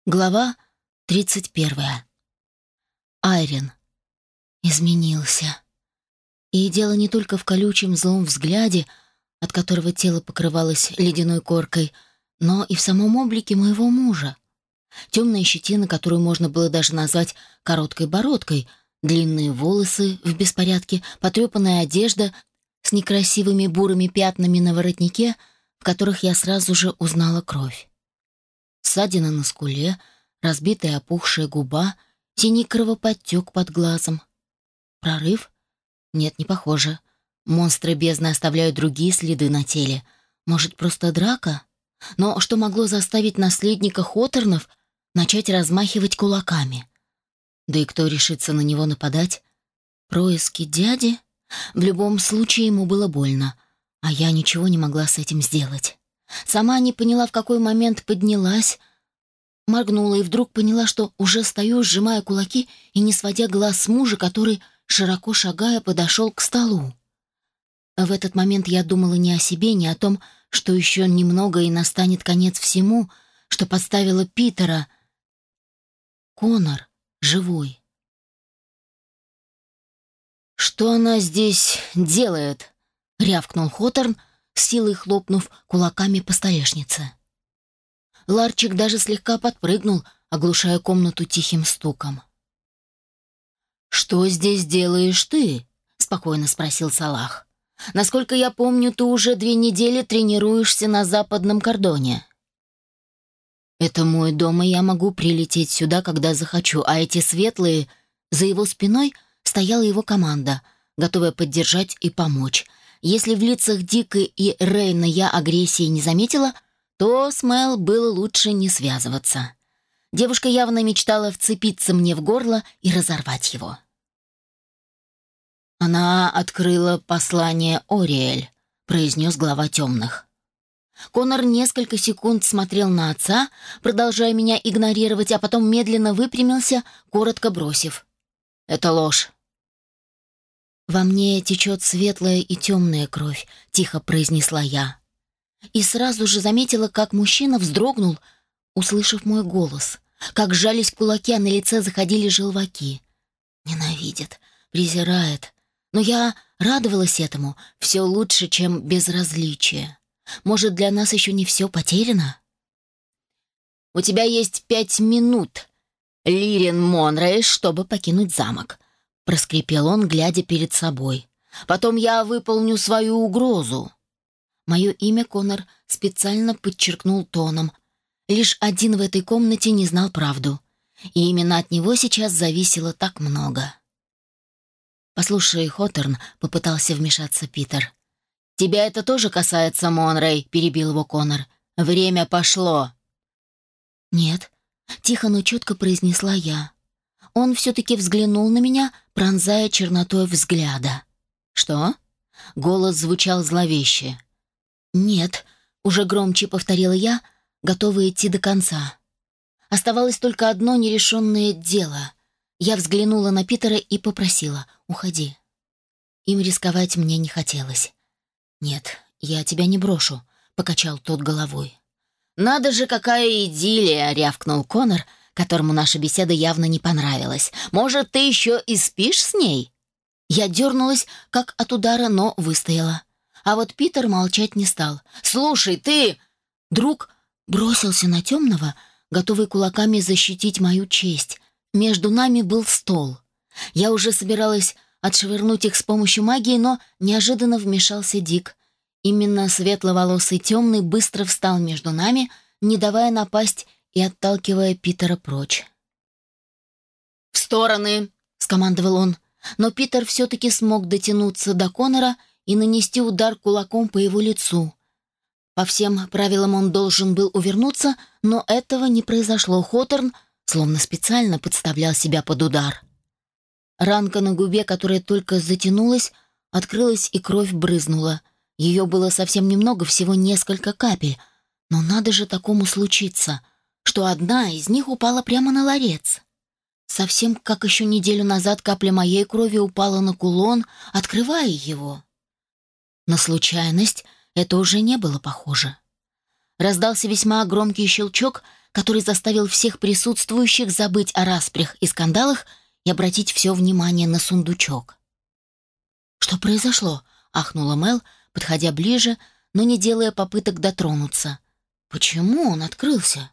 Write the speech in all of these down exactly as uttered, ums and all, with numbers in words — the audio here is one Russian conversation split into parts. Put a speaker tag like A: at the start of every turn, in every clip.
A: Глава тридцать первая. Айрин изменился. И дело не только в колючем злом взгляде, от которого тело покрывалось ледяной коркой, но и в самом облике моего мужа. Темная щетина, которую можно было даже назвать короткой бородкой, длинные волосы в беспорядке, потрепанная одежда с некрасивыми бурыми пятнами на воротнике, в которых я сразу же узнала кровь. Ссадина на скуле, разбитая опухшая губа, синий кровоподтек под глазом. Прорыв? Нет, не похоже. Монстры бездны оставляют другие следы на теле. Может, просто драка? Но что могло заставить наследника Хоторнов начать размахивать кулаками? Да и кто решится на него нападать? Происки дяди? В любом случае ему было больно, а я ничего не могла с этим сделать. Сама не поняла, в какой момент поднялась, моргнула и вдруг поняла, что уже стою, сжимая кулаки и не сводя глаз с мужа, который, широко шагая, подошел к столу. В этот момент я думала не о себе, не о том, что еще немного и настанет конец всему, что подставила Питера. Конор живой. «Что она здесь делает?» — рявкнул Хоторн, с силой хлопнув кулаками по столешнице. Ларчик даже слегка подпрыгнул, оглушая комнату тихим стуком. «Что здесь делаешь ты?» — спокойно спросил Салах. «Насколько я помню, ты уже две недели тренируешься на западном кордоне». «Это мой дом, и я могу прилететь сюда, когда захочу, а эти светлые...» За его спиной стояла его команда, готовая поддержать и помочь. Если в лицах Дика и Рейна я агрессии не заметила, то с Мэл было лучше не связываться. Девушка явно мечтала вцепиться мне в горло и разорвать его. «Она открыла послание Ориэль», — произнес глава темных. Конор несколько секунд смотрел на отца, продолжая меня игнорировать, а потом медленно выпрямился, коротко бросив: «Это ложь». «Во мне течет светлая и темная кровь», — тихо произнесла я. И сразу же заметила, как мужчина вздрогнул, услышав мой голос, как сжались кулаки, а на лице заходили желваки. Ненавидит, презирает. Но я радовалась этому. Все лучше, чем безразличие. Может, для нас еще не все потеряно? «У тебя есть пять минут, Лирин Монрей, чтобы покинуть замок», — проскрипел он, глядя перед собой. «Потом я выполню свою угрозу». Мое имя Конор специально подчеркнул тоном. Лишь один в этой комнате не знал правду. И именно от него сейчас зависело так много. «Послушай, Хоторн», — попытался вмешаться Питер. «Тебя это тоже касается, Монрей», — перебил его Конор. «Время пошло». «Нет», — тихо, но четко произнесла я. Он все-таки взглянул на меня, пронзая чернотой взгляда. «Что?» — голос звучал зловеще. «Нет», — уже громче повторила я, готовая идти до конца. Оставалось только одно нерешенное дело. Я взглянула на Питера и попросила: «Уходи». Им рисковать мне не хотелось. «Нет, я тебя не брошу», — покачал тот головой. «Надо же, какая идиллия!» — рявкнул Конор, которому наша беседа явно не понравилась. «Может, ты еще и спишь с ней?» Я дернулась, как от удара, но выстояла. А вот Питер молчать не стал. «Слушай, ты...» Друг бросился на темного, готовый кулаками защитить мою честь. Между нами был стол. Я уже собиралась отшвырнуть их с помощью магии, но неожиданно вмешался Дик. Именно светловолосый темный быстро встал между нами, не давая напасть и отталкивая Питера прочь. «В стороны!» — скомандовал он. Но Питер все-таки смог дотянуться до Конора и нанести удар кулаком по его лицу. По всем правилам он должен был увернуться, но этого не произошло. Хоторн словно специально подставлял себя под удар. Ранка на губе, которая только затянулась, открылась и кровь брызнула. Ее было совсем немного, всего несколько капель. Но надо же такому случиться, что одна из них упала прямо на ларец. Совсем как еще неделю назад капля моей крови упала на кулон, открывая его. На случайность это уже не было похоже. Раздался весьма громкий щелчок, который заставил всех присутствующих забыть о распрях и скандалах и обратить все внимание на сундучок. «Что произошло?» — ахнула Мел, подходя ближе, но не делая попыток дотронуться. «Почему он открылся?»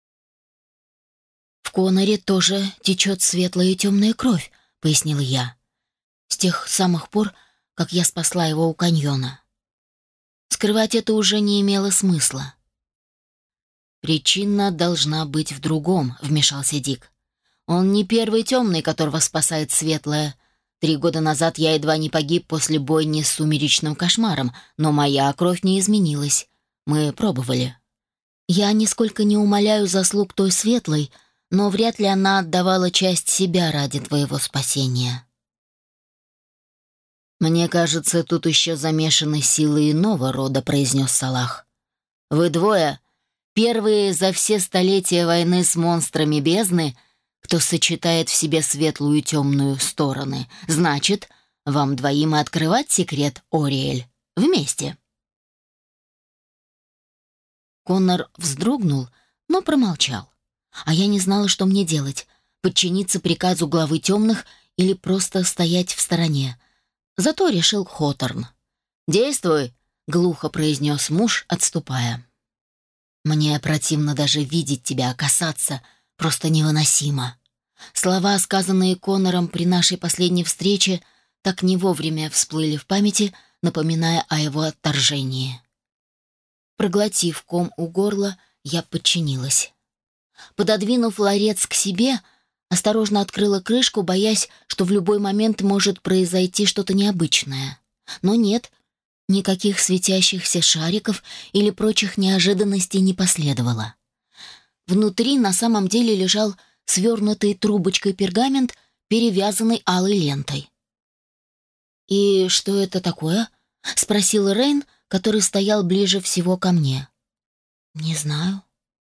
A: «В Коноре тоже течет светлая и темная кровь», — пояснила я. «С тех самых пор, как я спасла его у каньона. Скрывать это уже не имело смысла». «Причина должна быть в другом», — вмешался Дик. «Он не первый темный, которого спасает светлая. Три года назад я едва не погиб после бойни с сумеречным кошмаром, но моя кровь не изменилась. Мы пробовали. Я нисколько не умаляю заслуг той светлой, но вряд ли она отдавала часть себя ради твоего спасения». «Мне кажется, тут еще замешаны силы иного рода», — произнес Салах. «Вы двое — первые за все столетия войны с монстрами бездны, кто сочетает в себе светлую и темную стороны. Значит, вам двоим и открывать секрет, Ориэль, вместе». Коннор вздрогнул, но промолчал. А я не знала, что мне делать — подчиниться приказу главы темных или просто стоять в стороне. Зато решил Хоторн. «Действуй», — глухо произнес муж, отступая. «Мне противно даже видеть тебя, касаться, просто невыносимо». Слова, сказанные Коннором при нашей последней встрече, так не вовремя всплыли в памяти, напоминая о его отторжении. Проглотив ком у горла, я подчинилась. Пододвинув ларец к себе, осторожно открыла крышку, боясь, что в любой момент может произойти что-то необычное. Но нет, никаких светящихся шариков или прочих неожиданностей не последовало. Внутри на самом деле лежал свернутый трубочкой пергамент, перевязанный алой лентой. «И что это такое?» — спросил Рейн, который стоял ближе всего ко мне. «Не знаю».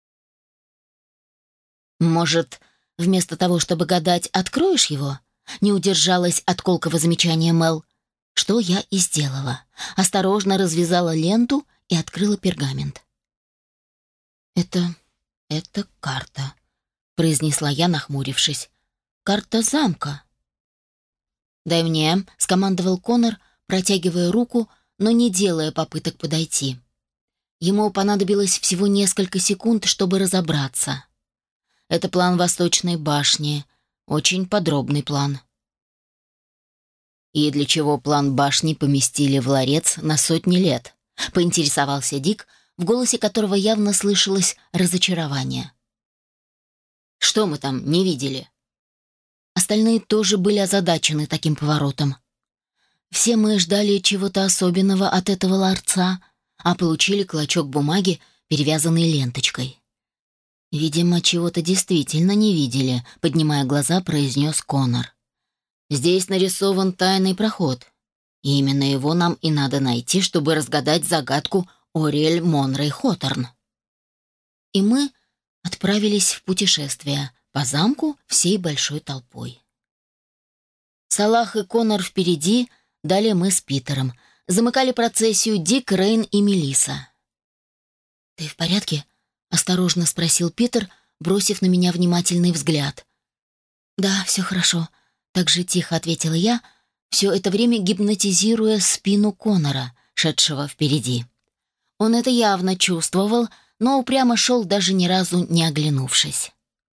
A: «Может, вместо того, чтобы гадать, откроешь его?» Не удержалась от колкого замечания Мел. Что я и сделала. Осторожно развязала ленту и открыла пергамент. «Это... это карта», — произнесла я, нахмурившись. «Карта замка». «Дай мне», — скомандовал Коннор, протягивая руку, но не делая попыток подойти. Ему понадобилось всего несколько секунд, чтобы разобраться. Это план Восточной башни. Очень подробный план. «И для чего план башни поместили в ларец на сотни лет?» — поинтересовался Дик, в голосе которого явно слышалось разочарование. «Что мы там не видели?» Остальные тоже были озадачены таким поворотом. Все мы ждали чего-то особенного от этого ларца, а получили клочок бумаги, перевязанный ленточкой. «Видимо, чего-то действительно не видели», — поднимая глаза, произнес Коннор. «Здесь нарисован тайный проход. И именно его нам и надо найти, чтобы разгадать загадку Ориэль Монрей Хоторн». И мы отправились в путешествие по замку всей большой толпой. Салах и Коннор впереди, далее мы с Питером. Замыкали процессию Дик, Рейн и Мелисса. «Ты в порядке?» — осторожно спросил Питер, бросив на меня внимательный взгляд. «Да, все хорошо», — так же тихо ответила я, все это время гипнотизируя спину Коннора, шедшего впереди. Он это явно чувствовал, но упрямо шел, даже ни разу не оглянувшись.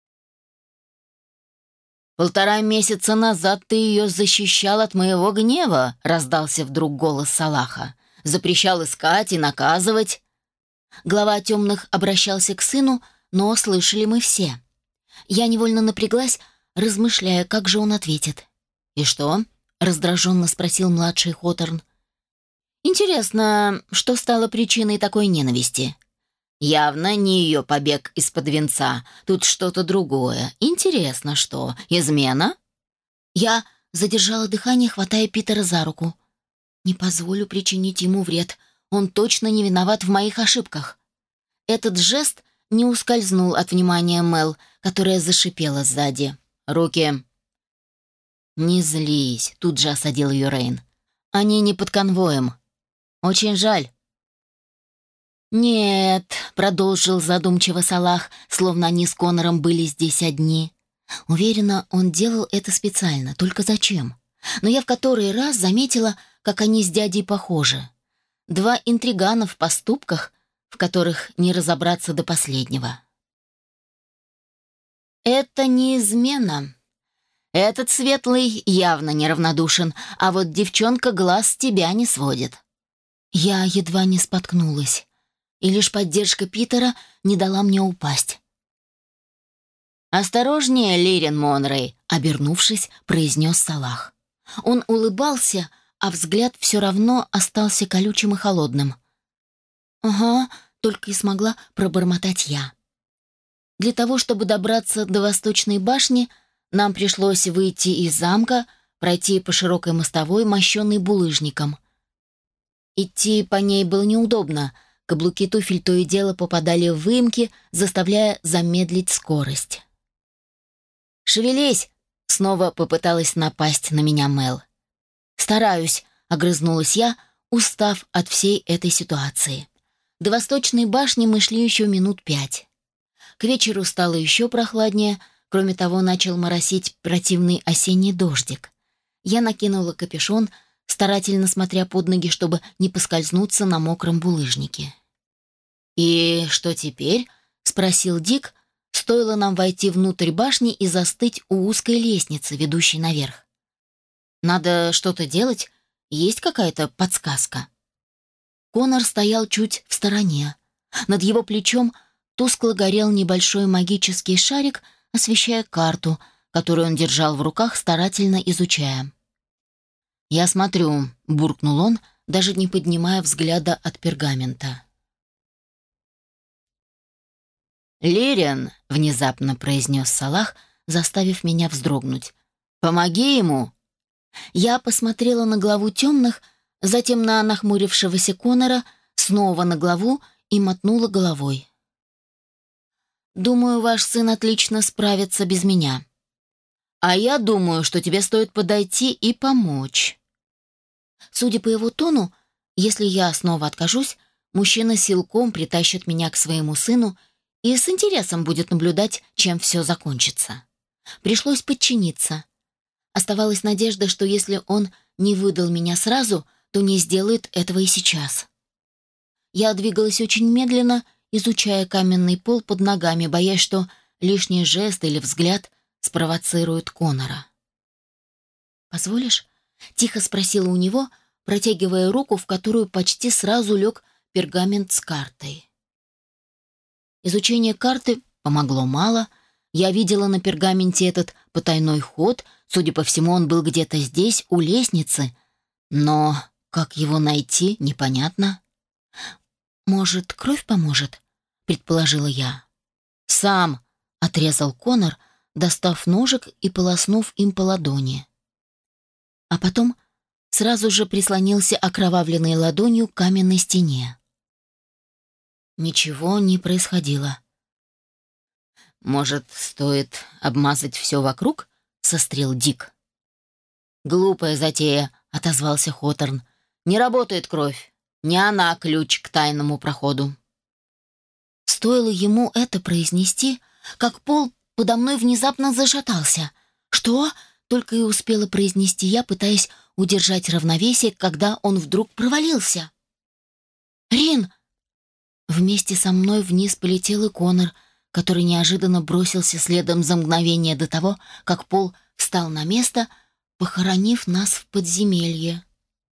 A: «Полтора месяца назад ты ее защищал от моего гнева», — раздался вдруг голос Салаха. «Запрещал искать и наказывать». Глава темных обращался к сыну, но слышали мы все. Я невольно напряглась, размышляя, как же он ответит. «И что?» — раздраженно спросил младший Хоторн. «Интересно, что стало причиной такой ненависти?» «Явно не ее побег из-под венца. Тут что-то другое. Интересно, что? Измена?» Я задержала дыхание, хватая Питера за руку. «Не позволю причинить ему вред. Он точно не виноват в моих ошибках». Этот жест не ускользнул от внимания Мел, которая зашипела сзади. «Руки!» «Не злись», — тут же осадил ее Рейн. «Они не под конвоем. Очень жаль». «Нет», — продолжил задумчиво Салах, словно они с Конором были здесь одни. Уверена, он делал это специально, только зачем? Но я в который раз заметила, как они с дядей похожи. Два интригана в поступках, в которых не разобраться до последнего. «Это не измена. Этот светлый явно неравнодушен, а вот девчонка глаз с тебя не сводит». Я едва не споткнулась, и лишь поддержка Питера не дала мне упасть. «Осторожнее, Лирин Монрей», — обернувшись, произнес Салах. Он улыбался, а взгляд все равно остался колючим и холодным. «Ага», — только и смогла пробормотать я. Для того, чтобы добраться до Восточной башни, нам пришлось выйти из замка, пройти по широкой мостовой, мощенной булыжником. Идти по ней было неудобно, каблуки туфель то и дело попадали в выемки, заставляя замедлить скорость. «Шевелись!» — снова попыталась напасть на меня Мел. «Стараюсь», — огрызнулась я, устав от всей этой ситуации. До Восточной башни мы шли еще минут пять. К вечеру стало еще прохладнее, кроме того, начал моросить противный осенний дождик. Я накинула капюшон, старательно смотря под ноги, чтобы не поскользнуться на мокром булыжнике. «И что теперь?» — спросил Дик. Стоило нам войти внутрь башни и застыть у узкой лестницы, ведущей наверх. «Надо что-то делать? Есть какая-то подсказка?» Конор стоял чуть в стороне. Над его плечом тускло горел небольшой магический шарик, освещая карту, которую он держал в руках, старательно изучая. «Я смотрю», — буркнул он, даже не поднимая взгляда от пергамента. «Лирин», — внезапно произнес Салах, заставив меня вздрогнуть. «Помоги ему!» Я посмотрела на главу темных, затем на нахмурившегося Конора, снова на главу и мотнула головой. «Думаю, ваш сын отлично справится без меня. А я думаю, что тебе стоит подойти и помочь». Судя по его тону, если я снова откажусь, мужчина силком притащит меня к своему сыну и с интересом будет наблюдать, чем все закончится. Пришлось подчиниться. Оставалась надежда, что если он не выдал меня сразу, то не сделает этого и сейчас. Я двигалась очень медленно, изучая каменный пол под ногами, боясь, что лишний жест или взгляд спровоцирует Конора. «Позволишь?» — тихо спросила у него, протягивая руку, в которую почти сразу лег пергамент с картой. Изучение карты помогло мало. Я видела на пергаменте этот потайной ход. Судя по всему, он был где-то здесь, у лестницы. Но как его найти, непонятно. «Может, кровь поможет?» — предположила я. «Сам», — отрезал Конор, достав ножик и полоснув им по ладони. А потом сразу же прислонился окровавленной ладонью к каменной стене. Ничего не происходило. «Может, стоит обмазать все вокруг?» — сострил Дик. «Глупая затея», — отозвался Хоторн. «Не работает кровь. Не она ключ к тайному проходу». Стоило ему это произнести, как пол подо мной внезапно зашатался. «Что?» — только и успела произнести я, пытаясь удержать равновесие, когда он вдруг провалился. «Рин!» Вместе со мной вниз полетел и Конор, который неожиданно бросился следом за мгновение до того, как пол встал на место, похоронив нас в подземелье.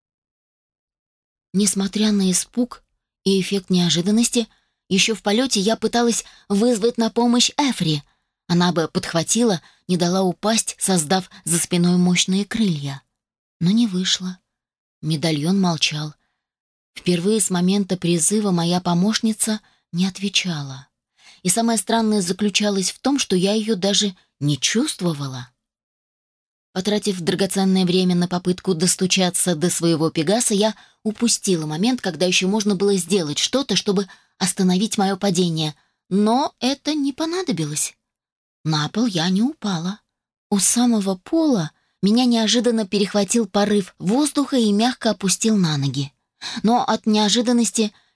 A: Несмотря на испуг и эффект неожиданности, еще в полете я пыталась вызвать на помощь Эфри. Она бы подхватила, не дала упасть, создав за спиной мощные крылья. Но не вышло. Медальон молчал. Впервые с момента призыва моя помощница не отвечала. И самое странное заключалось в том, что я ее даже не чувствовала. Потратив драгоценное время на попытку достучаться до своего Пегаса, я упустила момент, когда еще можно было сделать что-то, чтобы остановить мое падение. Но это не понадобилось. На пол я не упала. У самого пола меня неожиданно перехватил порыв воздуха и мягко опустил на ноги. Но от неожиданности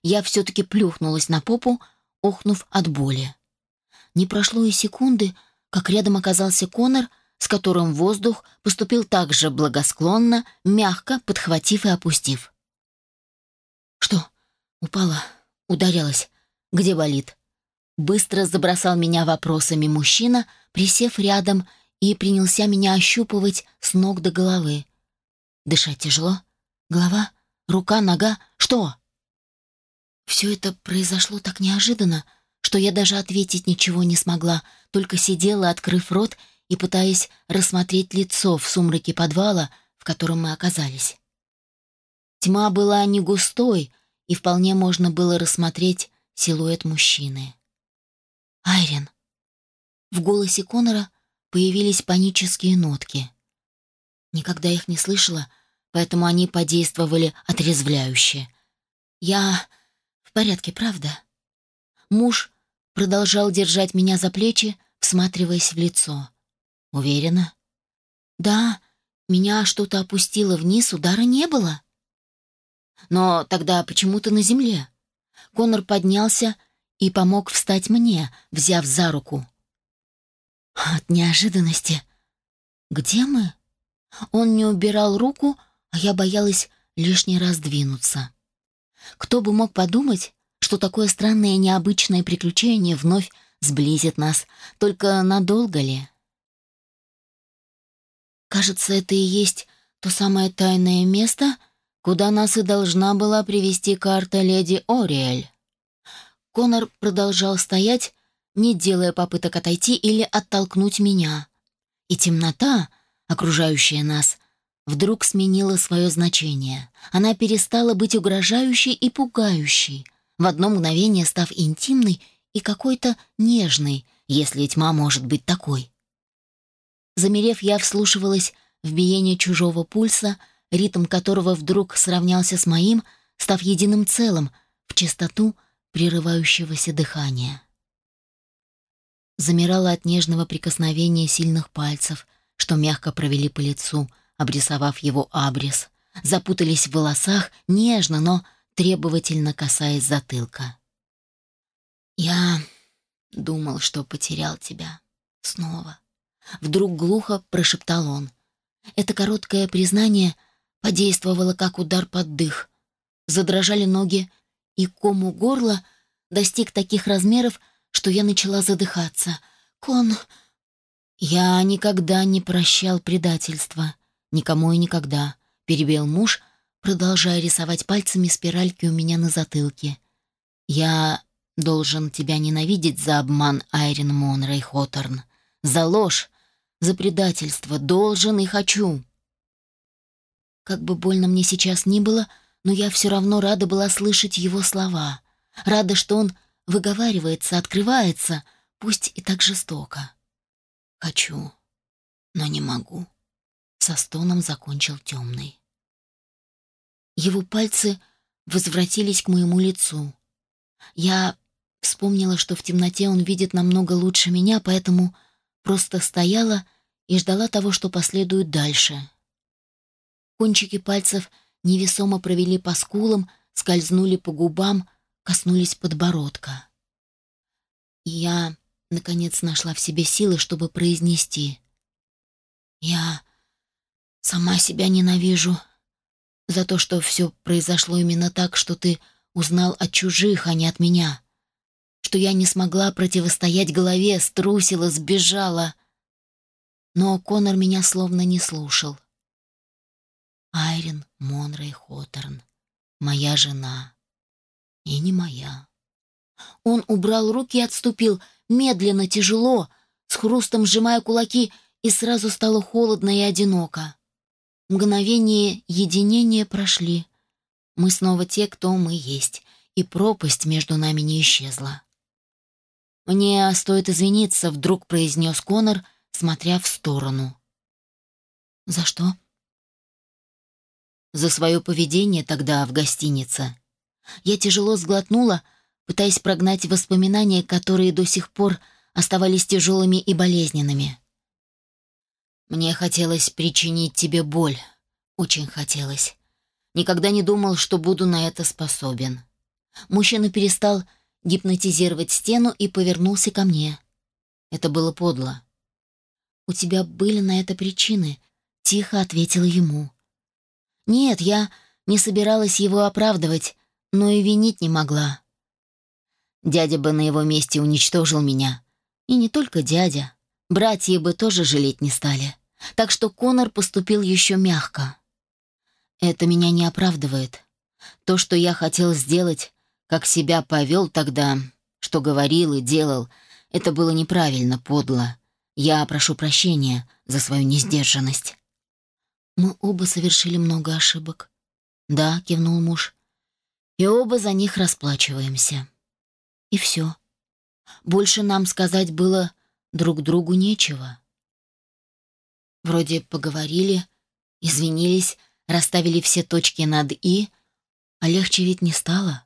A: я все-таки плюхнулась на попу, охнув от боли. Не прошло и секунды, как рядом оказался Конор, с которым воздух поступил так же благосклонно, мягко подхватив и опустив. «Что? Упала? Ударилась? Где болит?» Быстро забросал меня вопросами мужчина, присев рядом, и принялся меня ощупывать с ног до головы. Дышать тяжело? Голова? Рука? Нога? Что? Все это произошло так неожиданно, что я даже ответить ничего не смогла, только сидела, открыв рот и пытаясь рассмотреть лицо в сумраке подвала, в котором мы оказались. Тьма была не густой, и вполне можно было рассмотреть силуэт мужчины. «Айрин». В голосе Конора появились панические нотки. Никогда их не слышала, поэтому они подействовали отрезвляюще. «Я в порядке, правда?» Муж продолжал держать меня за плечи, всматриваясь в лицо. «Уверена?» «Да, меня что-то опустило вниз, удара не было». «Но тогда почему ты на земле?» Конор поднялся и помог встать мне, взяв за руку. От неожиданности. «Где мы?» Он не убирал руку, а я боялась лишний раз двинуться. Кто бы мог подумать, что такое странное и необычное приключение вновь сблизит нас, только надолго ли? Кажется, это и есть то самое тайное место, куда нас и должна была привести карта леди Ориэль. Конор продолжал стоять, не делая попыток отойти или оттолкнуть меня. И темнота, окружающая нас, вдруг сменила свое значение. Она перестала быть угрожающей и пугающей, в одно мгновение став интимной и какой-то нежной, если тьма может быть такой. Замерев, я вслушивалась в биение чужого пульса, ритм которого вдруг сравнялся с моим, став единым целым, в частоту прерывающегося дыхания. Замирала от нежного прикосновения сильных пальцев, что мягко провели по лицу, обрисовав его абрис, запутались в волосах, нежно, но требовательно касаясь затылка. «Я думал, что потерял тебя. Снова». Вдруг глухо прошептал он. Это короткое признание подействовало как удар под дых. Задрожали ноги, и ком у горла достиг таких размеров, что я начала задыхаться. «Кон...» «Я никогда не прощал предательства. Никому и никогда», — перебил муж, продолжая рисовать пальцами спиральки у меня на затылке. «Я должен тебя ненавидеть за обман, Айрин Монрей Хоторн. За ложь, за предательство. Должен и хочу». Как бы больно мне сейчас ни было, но я все равно рада была слышать его слова. Рада, что он выговаривается, открывается, пусть и так жестоко. «Хочу, но не могу», — со стоном закончил темный. Его пальцы возвратились к моему лицу. Я вспомнила, что в темноте он видит намного лучше меня, поэтому просто стояла и ждала того, что последует дальше. Кончики пальцев невесомо провели по скулам, скользнули по губам, коснулись подбородка. И я, наконец, нашла в себе силы, чтобы произнести: «Я сама себя ненавижу за то, что все произошло именно так, что ты узнал от чужих, а не от меня, что я не смогла противостоять голове, струсила, сбежала». Но Конор меня словно не слушал. «Айрин Монрей Хоторн, моя жена, и не моя». Он убрал руки и отступил, медленно, тяжело, с хрустом сжимая кулаки, и сразу стало холодно и одиноко. Мгновения единения прошли. Мы снова те, кто мы есть, и пропасть между нами не исчезла. «Мне стоит извиниться», — вдруг произнес Конор, смотря в сторону. «За что?» «За свое поведение тогда в гостинице». Я тяжело сглотнула, пытаясь прогнать воспоминания, которые до сих пор оставались тяжелыми и болезненными. «Мне хотелось причинить тебе боль. Очень хотелось. Никогда не думал, что буду на это способен. Мужчина перестал гипнотизировать стену и повернулся ко мне. Это было подло. «У тебя были на это причины», — тихо ответила ему. «Нет, я не собиралась его оправдывать, но и винить не могла. Дядя бы на его месте уничтожил меня. И не только дядя. Братья бы тоже жалеть не стали. Так что Конор поступил еще мягко. Это меня не оправдывает. То, что я хотел сделать, как себя повел тогда, что говорил и делал, это было неправильно, подло. Я прошу прощения за свою несдержанность». «Мы оба совершили много ошибок». «Да», — кивнул муж. «И оба за них расплачиваемся». И все. Больше нам сказать было друг другу нечего. Вроде поговорили, извинились, расставили все точки над «и», а легче ведь не стало.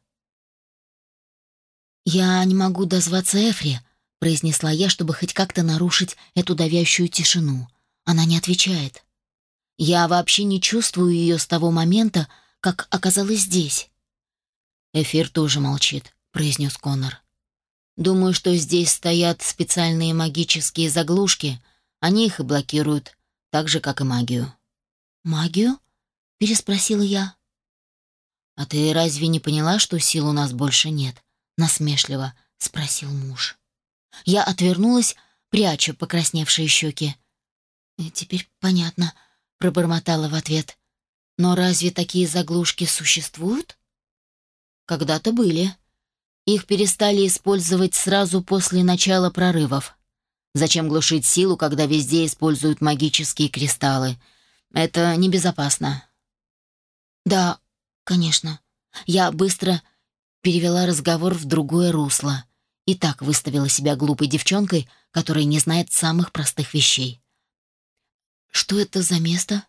A: «Я не могу дозваться Эфри», — произнесла я, чтобы хоть как-то нарушить эту давящую тишину. Она не отвечает. Я вообще не чувствую ее с того момента, как оказалась здесь. «Эфир тоже молчит», — произнес Конор. «Думаю, что здесь стоят специальные магические заглушки. Они их и блокируют, так же, как и магию». «Магию?» — переспросила я. «А ты разве не поняла, что сил у нас больше нет?» — насмешливо спросил муж. Я отвернулась, пряча покрасневшие щеки. «Теперь понятно», — пробормотала в ответ. «Но разве такие заглушки существуют?» «Когда-то были. Их перестали использовать сразу после начала прорывов. Зачем глушить силу, когда везде используют магические кристаллы? Это небезопасно». «Да, конечно». Я быстро перевела разговор в другое русло и так выставила себя глупой девчонкой, которая не знает самых простых вещей. «Что это за место?»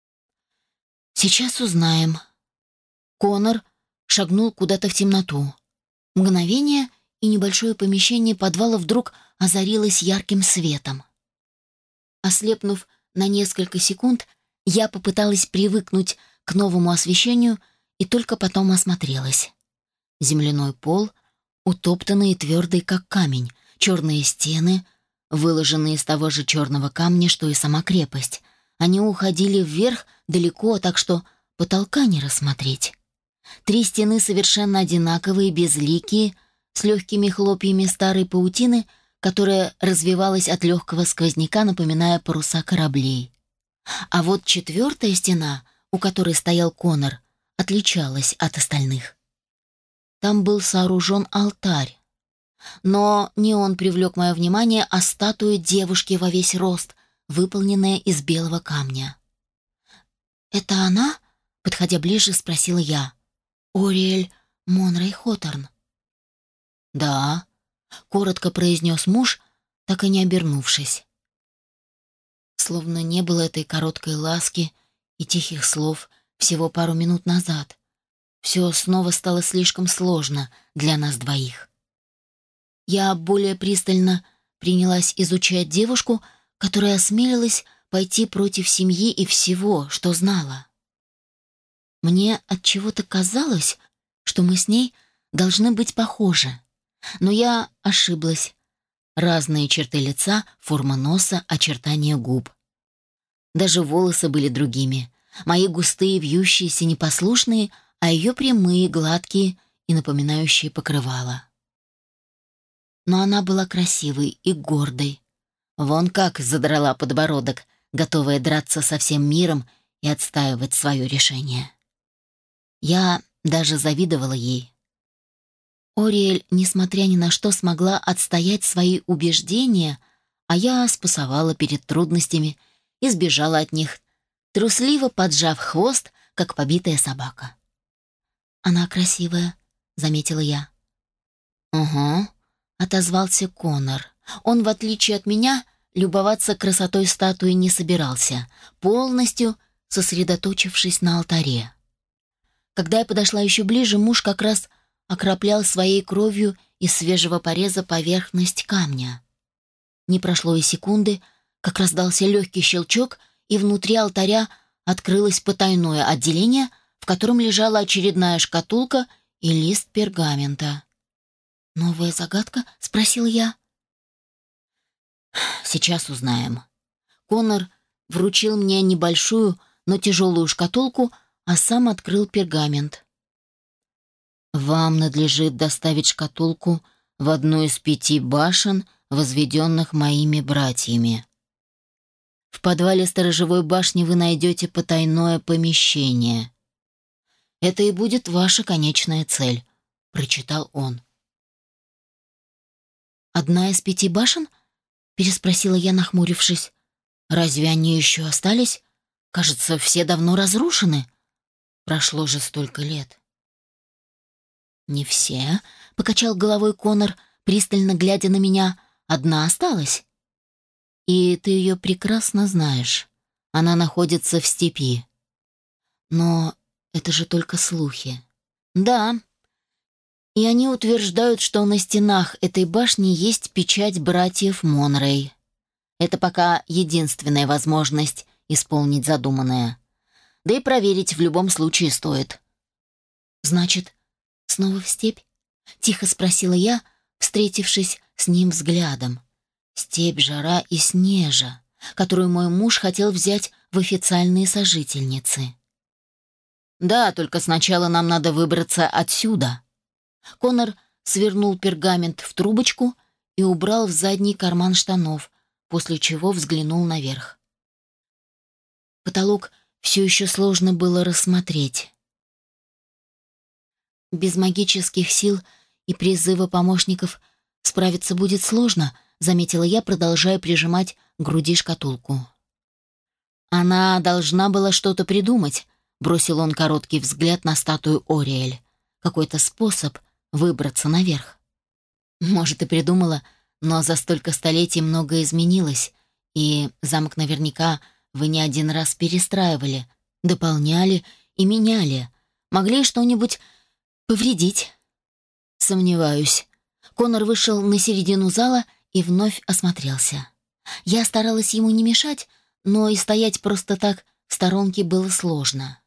A: «Сейчас узнаем». Конор шагнул куда-то в темноту. Мгновение, и небольшое помещение подвала вдруг озарилось ярким светом. Ослепнув на несколько секунд, я попыталась привыкнуть к новому освещению и только потом осмотрелась. Земляной пол, утоптанный и твердый, как камень, черные стены, выложенные из того же черного камня, что и сама крепость. Они уходили вверх далеко, так что потолка не рассмотреть. Три стены совершенно одинаковые, безликие, с легкими хлопьями старой паутины, которая развивалась от легкого сквозняка, напоминая паруса кораблей. А вот четвертая стена, у которой стоял Конор, отличалась от остальных. Там был сооружен алтарь. Но не он привлек мое внимание, а статуя девушки во весь рост, выполненная из белого камня. «Это она?» — подходя ближе, спросила я. «Ориэль Монрей Хоторн». «Да», — коротко произнес муж, так и не обернувшись. Словно не было этой короткой ласки и тихих слов всего пару минут назад. Все снова стало слишком сложно для нас двоих. Я более пристально принялась изучать девушку, которая осмелилась пойти против семьи и всего, что знала. Мне отчего-то казалось, что мы с ней должны быть похожи. Но я ошиблась. Разные черты лица, форма носа, очертания губ. Даже волосы были другими. Мои густые, вьющиеся, непослушные, а ее прямые, гладкие и напоминающие покрывало. Но она была красивой и гордой. Вон как задрала подбородок, готовая драться со всем миром и отстаивать свое решение. Я даже завидовала ей. Ориэль, несмотря ни на что, смогла отстоять свои убеждения, а я спасовала перед трудностями и сбежала от них, трусливо поджав хвост, как побитая собака. «Она красивая», — заметила я. «Угу», — отозвался Конор. Он, в отличие от меня, любоваться красотой статуи не собирался, полностью сосредоточившись на алтаре. Когда я подошла еще ближе, муж как раз окроплял своей кровью из свежего пореза поверхность камня. Не прошло и секунды, как раздался легкий щелчок, и внутри алтаря открылось потайное отделение, в котором лежала очередная шкатулка и лист пергамента. «Новая загадка?» — спросил я. «Сейчас узнаем». Конор вручил мне небольшую, но тяжелую шкатулку, а сам открыл пергамент. «Вам надлежит доставить шкатулку в одну из пяти башен, возведенных моими братьями. В подвале сторожевой башни вы найдете потайное помещение. Это и будет ваша конечная цель», — прочитал он. «Одна из пяти башен?» — переспросила я, нахмурившись. «Разве они еще остались? Кажется, все давно разрушены. Прошло же столько лет». «Не все», — покачал головой Конор, пристально глядя на меня. «Одна осталась. И ты ее прекрасно знаешь. Она находится в степи. Но это же только слухи». «Да. И они утверждают, что на стенах этой башни есть печать братьев Монрей. Это пока единственная возможность исполнить задуманное. Да и проверить в любом случае стоит». «Значит, снова в степь?» — тихо спросила я, встретившись с ним взглядом. Степь, жара и снежа, которую мой муж хотел взять в официальные сожительницы. «Да, только сначала нам надо выбраться отсюда». Конор свернул пергамент в трубочку и убрал в задний карман штанов, после чего взглянул наверх. Потолок все еще сложно было рассмотреть. Без магических сил и призыва помощников справиться будет сложно, заметила я, продолжая прижимать к груди шкатулку. «Она должна была что-то придумать», — бросил он короткий взгляд на статую Ориэль. «Какой-то способ выбраться наверх». «Может, и придумала, но за столько столетий многое изменилось, и замок наверняка вы не один раз перестраивали, дополняли и меняли. Могли что-нибудь повредить?» «Сомневаюсь». Конор вышел на середину зала и вновь осмотрелся. Я старалась ему не мешать, но и стоять просто так в сторонке было сложно.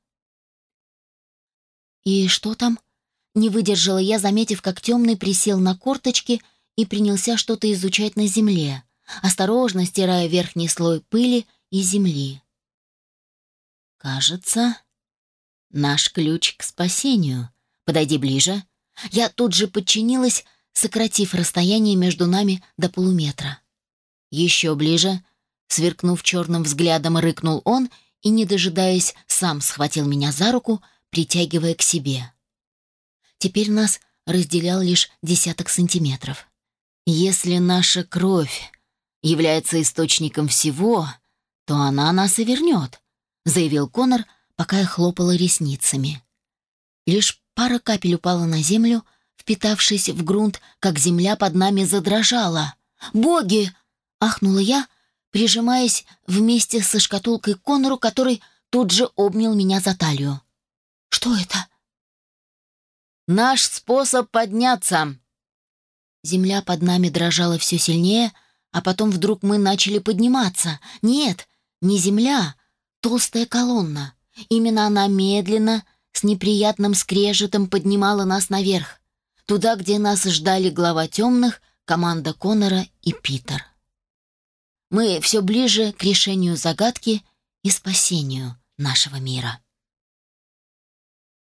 A: «И что там?» — не выдержала я, заметив, как темный присел на корточки и принялся что-то изучать на земле, осторожно стирая верхний слой пыли и земли. «Кажется, наш ключ к спасению. Подойди ближе». Я тут же подчинилась, сократив расстояние между нами до полуметра. «Еще ближе», — сверкнув черным взглядом, рыкнул он и, не дожидаясь, сам схватил меня за руку, притягивая к себе. Теперь нас разделял лишь десяток сантиметров. «Если наша кровь является источником всего, то она нас и вернет», — заявил Конор, пока я хлопала ресницами. Лишь пара капель упала на землю, впитавшись в грунт, как земля под нами задрожала. «Боги!» — ахнула я, прижимаясь вместе со шкатулкой к Конору, который тут же обнял меня за талию. «Что это?» «Наш способ подняться!» Земля под нами дрожала все сильнее, а потом вдруг мы начали подниматься. Нет, не земля, толстая колонна. Именно она медленно, с неприятным скрежетом поднимала нас наверх, туда, где нас ждали глава темных, команда Конора и Питер. Мы все ближе к решению загадки и спасению нашего мира.